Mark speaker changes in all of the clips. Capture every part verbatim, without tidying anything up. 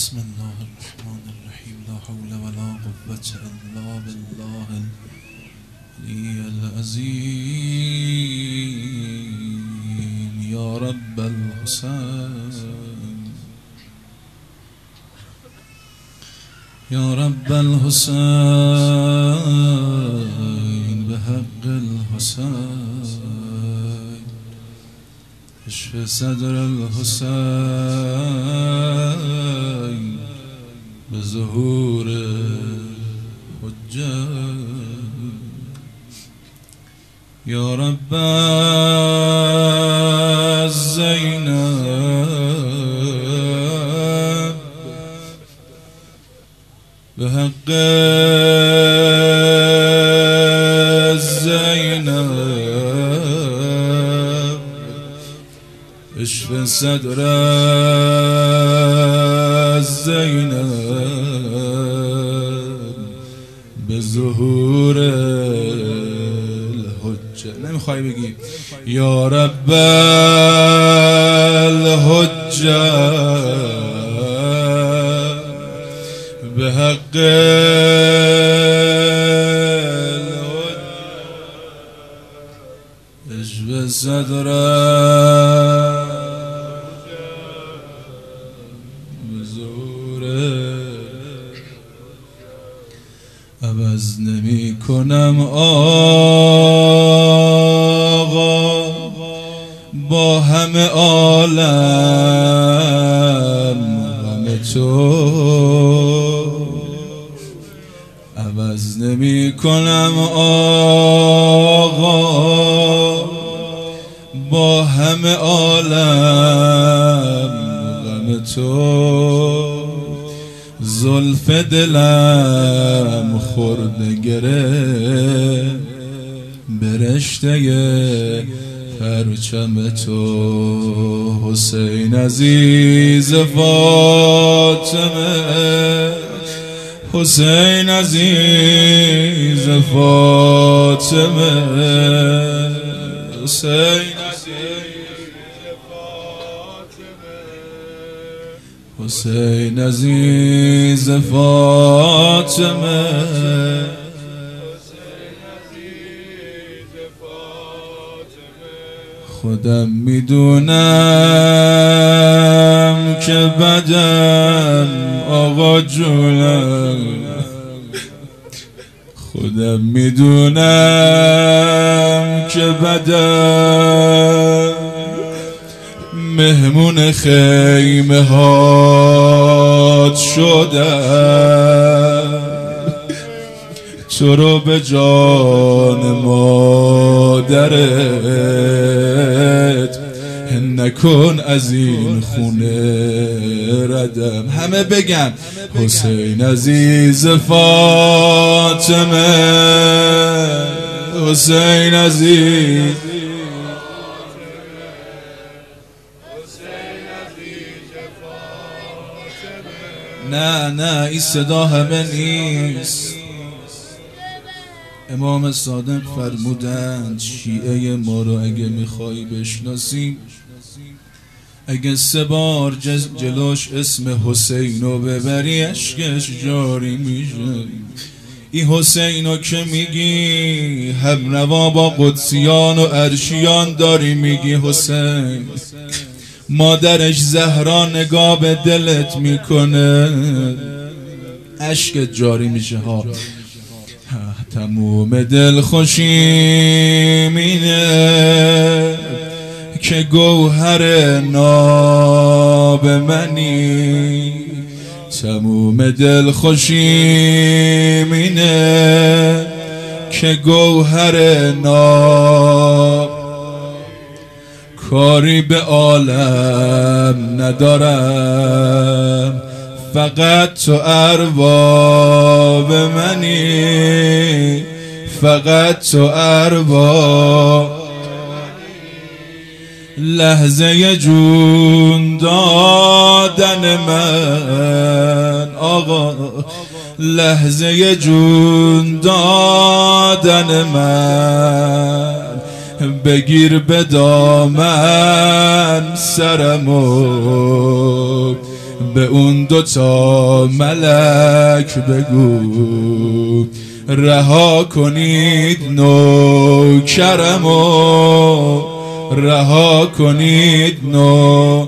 Speaker 1: بسم الله الرحمن الرحیم. لا حول ولا قوة الا بالله العلی العظیم. یا رب الحسین، یا رب الحسین، بحق الحسین، اشف صدر الحسین، بظهور حجت. یا رب زینب، بحق زینب، اشف صدر زینب، بظهور الحجه. نمیخوای بگی یا رب الحجه، بحق الحجه، اشف صدر عوض نمی کنم آقا با همه عالم غم تو، عوض نمی کنم آقا با همه عالم غم تو. زلف دلم خورده گره برشته پرچم تو. حسین عزیز فاطمه، حسین عزیز فاطمه، حسین حسین عزیز فاطمه، خودم میدونم که بدم آقا جونم، خودم میدونم که بدم مهمون خیمه هات شدم. تو رو به جان مادرت نکن از این خونه ردم. همه بگن حسین عزیز فاطمه، حسین عزیز، نه نه این صدا همه نیست. امام صادق فرمودند شیعه ما رو اگه میخوایی بشناسی، اگه سه بار جلوش اسم حسین رو ببری اشکش جاری میشه. این حسین رو که میگی هم روا با قدسیان و عرشیان داری میگی حسین. مادرش زهرا نگاه به دلت میکنه اشکت جاری میشه ها. تموم دل خوشیم اینه که گوهر ناب منی، تموم دل خوشیم اینه که گوهر ناب. کاری به عالم ندارم فقط تو ارباب منی، فقط تو ارباب. لحظه جون دادن من آقا، لحظه جون دادن من، بگیر به دامن سرمو به اون دوتا ملک بگو رها کنید نوکرمو، رها کنید نو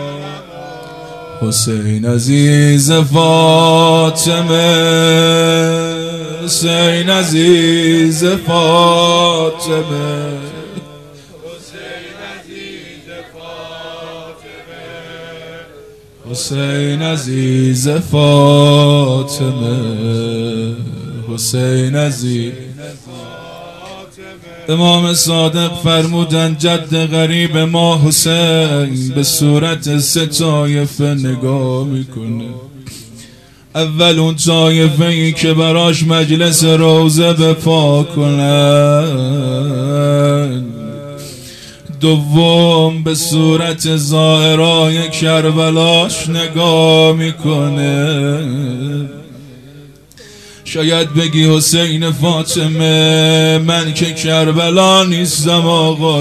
Speaker 1: حسین عزیز فاطمه، حسین عزیز فاطمه، حسین عزیز فاطمه، حسین عزیز. امام صادق فرمودن جد غریب ما حسین به صورت سه طایفه نگاه میکنه. اول اون طایفه ای که براش مجلس روزه بپا کنن، دوم به صورت زائرای کربلاش نگاه میکنه. شاید بگی حسین فاطمه من که کربلا نیستم آقا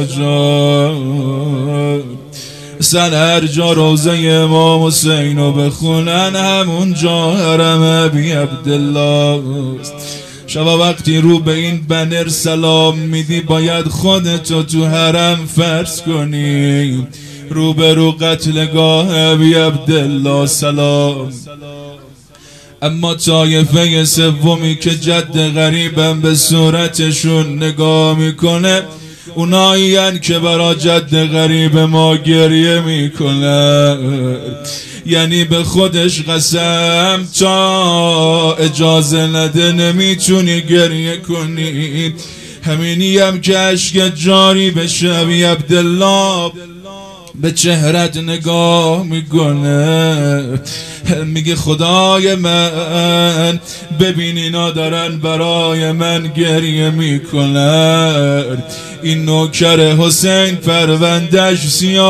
Speaker 1: جان، سن هر جا روزه امام حسین رو بخونن همون جا حرم ابی عبدالله است. شما وقتی رو به این بنر سلام میدی باید خودتو تو حرم فرض کنی، رو به رو قتلگاه ابی عبدالله سلام. اما طایفه سومی که جد غریبم به صورتشون نگاه میکنه، اونایین که برا جد غریب ما گریه میکنه، یعنی به خودش قسم تا اجازه نده نمیتونی گریه کنی. همینی هم که عشق جاری بشه ابی عبدالله به چهرت نگاه میکنه، میگه خدای من ببین اینا دارن برای من گریه میکنن، این نوکر حسین پروندش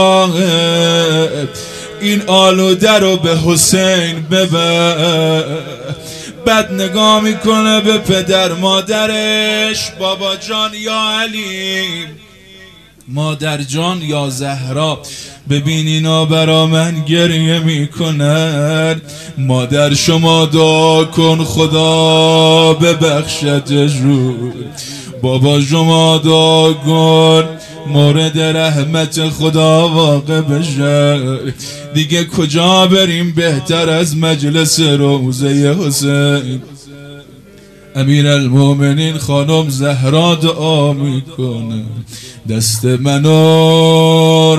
Speaker 1: سیاهه، این آلوده رو به حسین ببر. بد نگاه میکنه به پدر مادرش، بابا جان یا علی، مادر جان یا زهرا، ببین اینا برا من گریه میکنن، مادر شما دعا کن خدا ببخشدشون، بابا شما دعا کن مورد رحمت خدا واقع بشه. دیگه کجا بریم بهتر از مجلس روزه حسین. امیر المومنین خانم زهرا دعا میکنه دست منو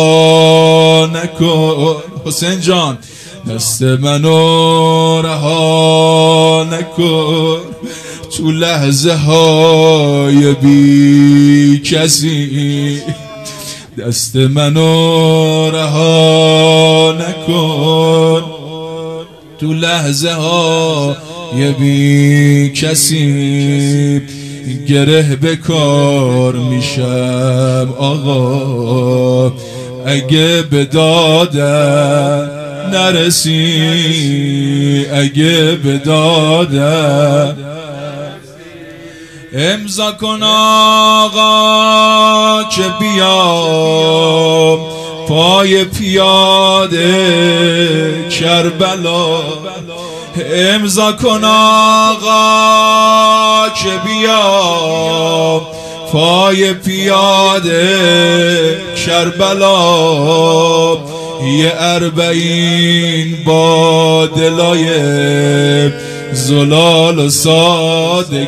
Speaker 1: رها نکن، حسین جان دست منو رها نکن، تو لحظه های بی کسی دست منو رها نکن، تو لحظه های بی کسی گره به کار میشم آقا، اگه به دادم نرسی، اگه به دادم امضا کن آقا که بیام پای پیاده کربلا، امضا کن آقا که بیام پای پیاده کربلا، یه اربعین با دلای زلال و ساده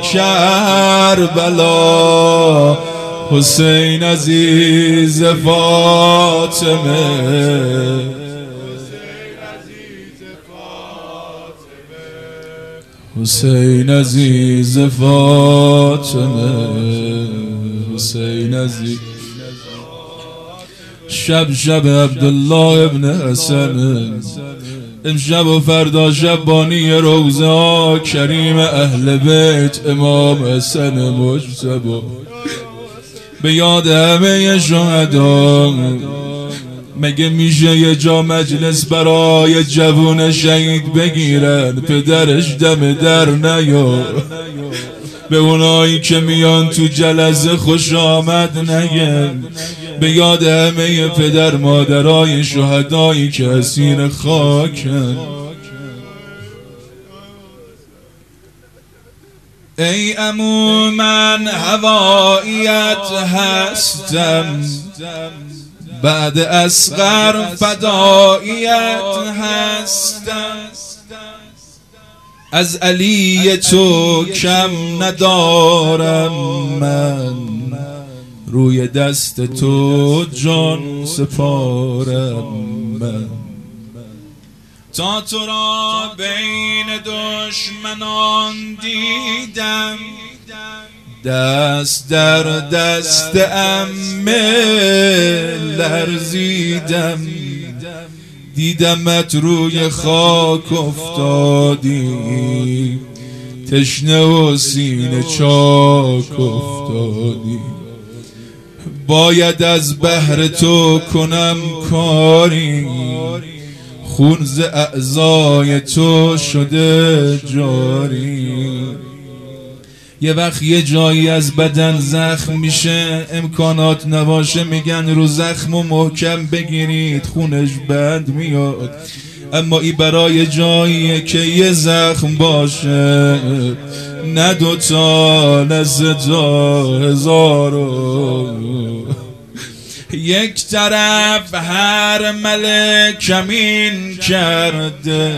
Speaker 1: کربلا، حسین عزیز فاطمه، حسین عزیز فاطمه، حسین عزیز. شب شب عبدالله ابن حسن، امشب و فردا شبانی روزه کریم اهل بیت امام حسن مجتبی، به یاد همه شهدا. مگه میشه یه جا مجلس برای جوون شهید بگیرن پدرش دم در نیار، به اونایی که میان تو جلسه خوش آمد نگن، به یاد همه پدر مادرای شهدایی که اسیر خاکن. ای عمو من هواییت هستم، بعد اصغر فداییت هستم. از علی تو کم ندارم من، روی دست تو جان سپارم من. تا تو را بین دشمنان دیدم، دست در دست عمه لرزیدم. دیدمت روی خاک افتادی، تشنه و سینه چاک افتادی. باید از بحر تو کنم کاری، خون ز اعضای تو شده جاری. یه وقت یه جایی از بدن زخم میشه، امکانات نباشه میگن رو زخم و محکم بگیرید خونش بند میاد. اما ای برای جاییه که یه زخم باشه، نه دوتا نه ستا هزارو. یک طرف هر ملک کمین کرده،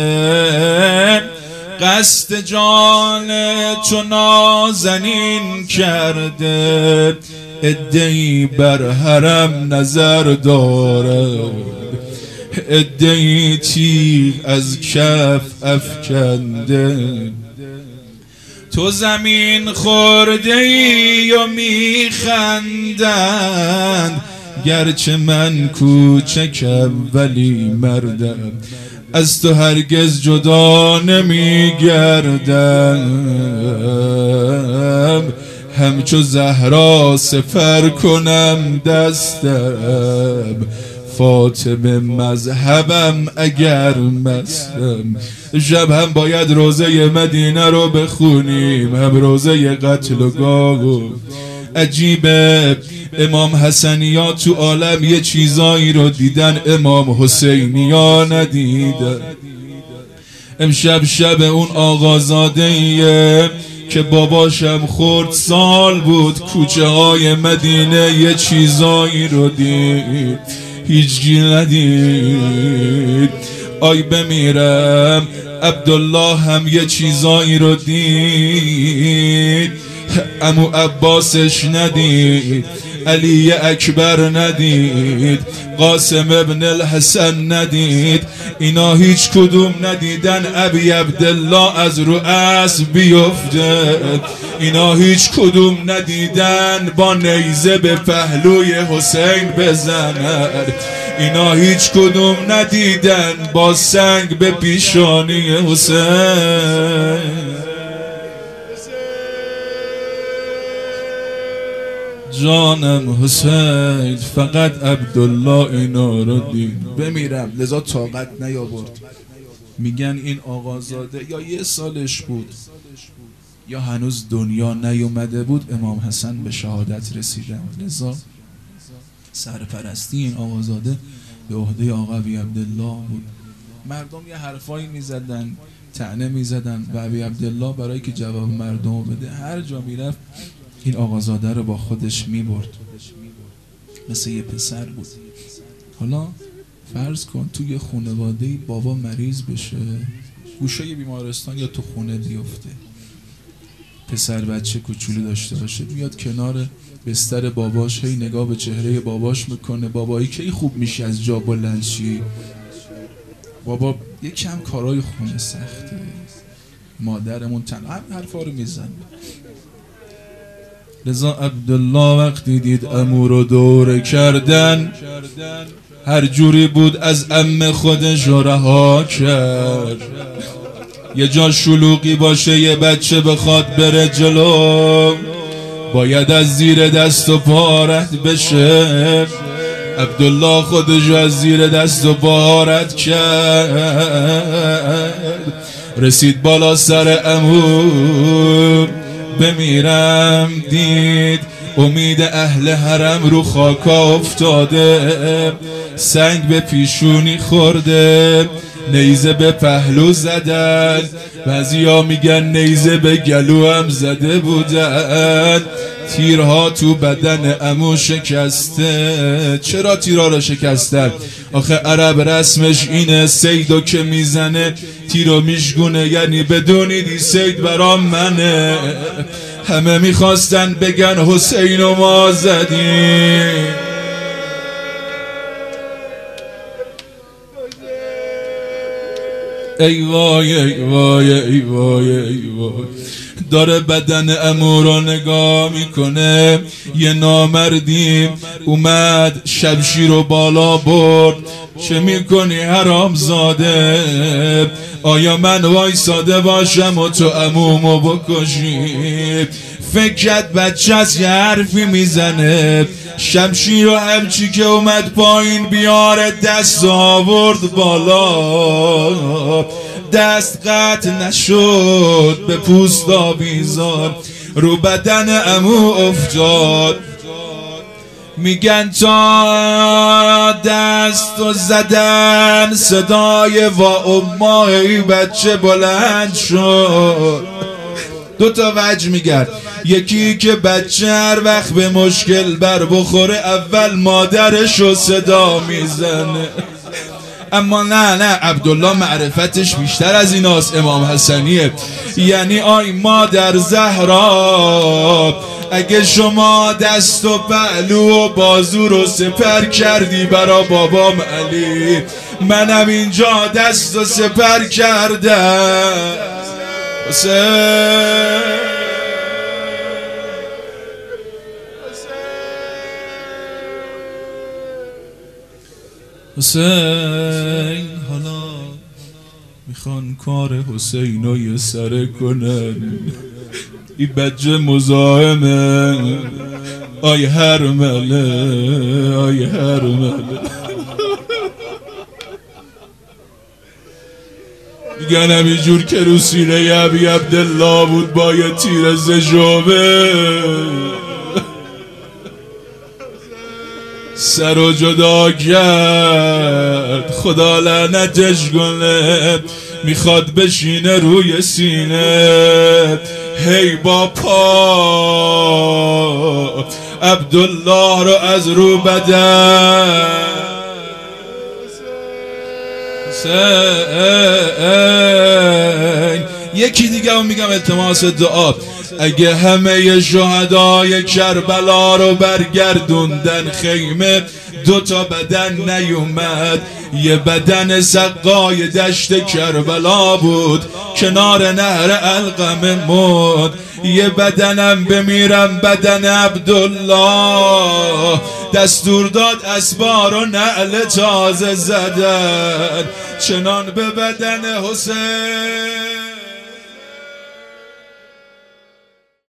Speaker 1: قصد جان تو نازنین کرده. عده‌ای بر حرم نظر دارد، عده‌ای تیغ از کف افکنده. تو زمین خورده ای و میخندند، گرچه من کوچکم ولی مردم. از تو هرگز جدا نمیگردم، همچو زهرا سفر کنم دستم. فاطمه مذهبم اگر مستم. شب هم باید روزه مدینه رو بخونیم، هم روزه قتل و گاو. عجیبه امام حسنیا تو عالم یه چیزایی رو دیدن، امام حسینیا ندیدن. امشب شب اون آقازادهیه که باباشم خورد سال بود، کوچه های مدینه یه چیزایی رو دید هیچگی ندید. آی بمیرم عبدالله هم یه چیزایی رو دید، عمو عباسش ندید، علی اکبر ندید، قاسم ابن الحسن ندید. اینا هیچ کدوم ندیدن ابی عبدالله از رو اسب بیفته. اینا هیچ کدوم ندیدن با نیزه به پهلوی حسین بزند. اینا هیچ کدوم ندیدن با سنگ به پیشانی حسین. جانم حسین، فقط عبدالله اینا رو دید. بمیرم لذا طاقت نیاورد. میگن این آقازاده یا یه سالش بود یا هنوز دنیا نیومده بود امام حسن به شهادت رسیدن. لذا سرپرستی این آقازاده به عهده آقا ابی عبدالله بود. مردم یه حرفایی میزدن، طعنه میزدن و ابی عبدالله برای که جواب مردم بده هر جا میرفت این آقازاده رو با خودش میبرد، مثل یه پسر بود. حالا فرض کن تو یه خانواده‌ای بابا مریض بشه، گوشه بیمارستان یا تو خونه بیفته، پسر بچه کوچولو داشته باشه، میاد کنار بستر باباش هی نگاه به چهره باباش میکنه. بابایی کی خوب میشی از جا بلند شی؟ بابا یک کم کارای خونه سخته، مادرمون تنها هم حرفا رو میزنه. لذا عبدالله وقتی دید عمو رو دور کردن، هر جوری بود از عمه خودش رو رها کرد. یه جا شلوغی باشه یه بچه بخواد بره جلو، باید از زیر دست و پا رد بشه. عبدالله خودش از زیر دست و پا رد کرد، رسید بالا سر عمو. بمیرم دید امید اهل حرم رو خاکا افتاده، سنگ به پیشونی خورده، نیزه به پهلو زدن، بعضیا میگن نیزه به گلو هم زده بودن، تیرها تو بدن عمو شکسته. چرا تیرها رو شکستن؟ آخه عرب رسمش اینه، سیدو که میزنه تیرو میشگونه، یعنی بدونیدی سید برام منه. همه میخواستن بگن حسینو ما زدیم، ای وای ای وای ای وای ای وای. داره بدن عمو رو نگاه میکنه، یه نامردی اومد شمشیر رو بالا برد. چه میکنی حرام زاده؟ آیا من وایساده باشم و تو عمومو بکشی؟ فکر کرد بچه از یه حرفی میزنه، شمشیر و همچی که اومد پایین بیاره دست آورد بالا، دست قطع نشد، به پوست آویزان رو بدن عمو افتاد. میگن تا دست و زدن صدای وا امای بچه بلند شد. دو تا وجه میگرد، یکی که بچه هر وقت به مشکل بر بخوره اول مادرشو صدا میزنه، اما نه نه عبدالله معرفتش بیشتر از ایناست، امام حسنیه. یعنی آی مادر زهرا، اگه شما دست و پهلو و بازو رو سپر کردی برا بابام علی، منم اینجا دست و سپر کردم. حسین حسین حالا میخوان کار حسین رو یه سره کنن، ای بچه مزاحمه، آی هرمله آی هرمله. میگن همینجور که رو سینه ابی عبدالله بود با یه تیر زجوبه سر و جدا کرد، خدا لعنتش کنه. میخواد بشینه روی سینه، هی با پا عبدالله رو از رو بدن. یکی دیگه هم میگم التماس دعا، اگه همه شهدای کربلا رو برگردوندن خیمه، دو تا بدن نیومد، یه بدن سقای دشت کربلا بود کنار نهر علقمه مود، یه بدنم بمیرم بدن عبدالله، دستور داد اسبار و نعل تازه زدن چنان به بدن حسین.